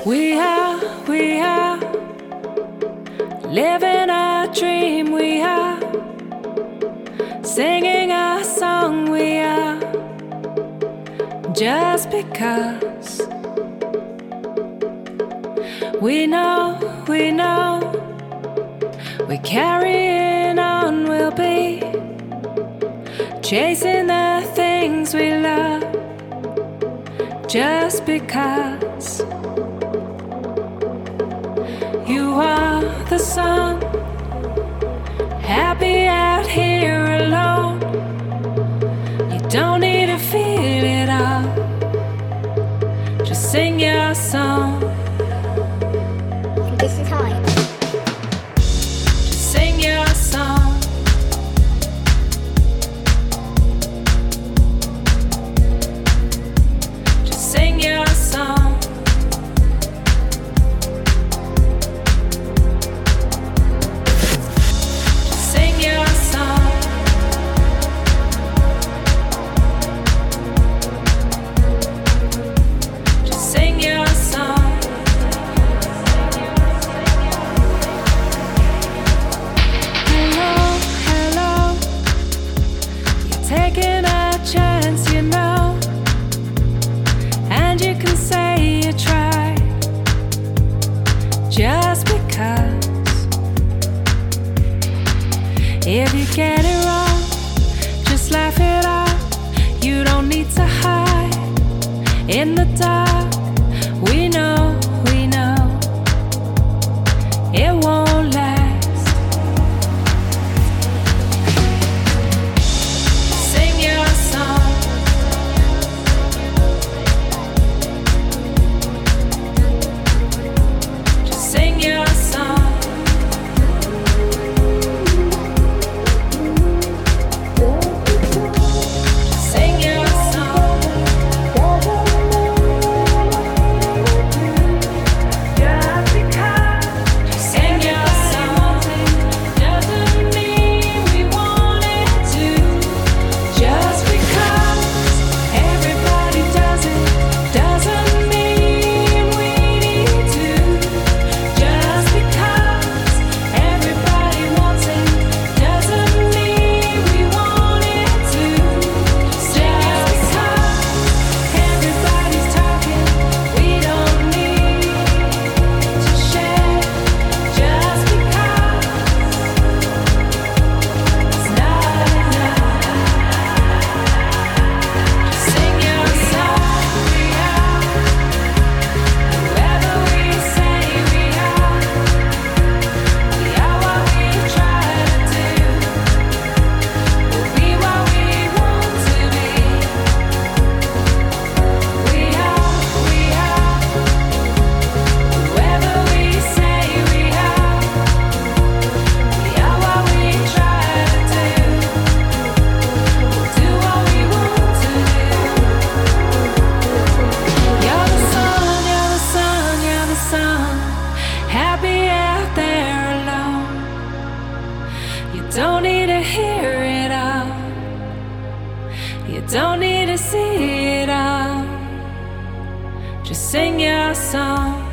We are living a dream. We are singing a song. We are just because we know we're carrying on. We'll be chasing the things we love just because. You are the sun, happy out here alone. You don't need to feel it all, just sing your song. This is high. Just sing your song. Just sing your song. Taking a chance, you know, and you can say you tried just because. If you get it wrong, just laugh it off. You don't need to hide in the dark. We know it won't last. Happy out there alone. You don't need to hear it all. You don't need to see it all. Just sing your song.